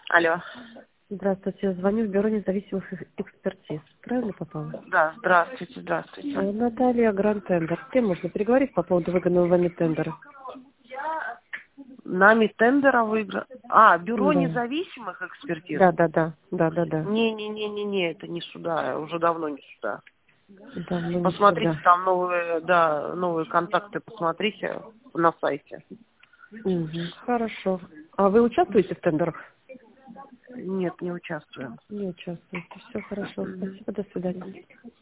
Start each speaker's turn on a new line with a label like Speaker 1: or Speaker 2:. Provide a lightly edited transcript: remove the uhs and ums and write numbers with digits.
Speaker 1: Алло.
Speaker 2: Здравствуйте, я звоню в бюро независимых экспертиз. Правильно попала?
Speaker 1: Да, здравствуйте, здравствуйте.
Speaker 2: Наталья Гранд Тендер. С кем можно переговорить по поводу выгодного вами тендера?
Speaker 1: Нами тендера выиграл. А, бюро
Speaker 2: Да.
Speaker 1: независимых экспертиз?
Speaker 2: Да.
Speaker 1: Не, это не сюда, уже давно не сюда.
Speaker 2: Давно не
Speaker 1: Посмотрите,
Speaker 2: сюда.
Speaker 1: там новые контакты, посмотрите на сайте.
Speaker 2: Хорошо. А вы участвуете в тендерах?
Speaker 1: Нет, не участвуем.
Speaker 2: Не участвуете. Все хорошо. Спасибо, до свидания.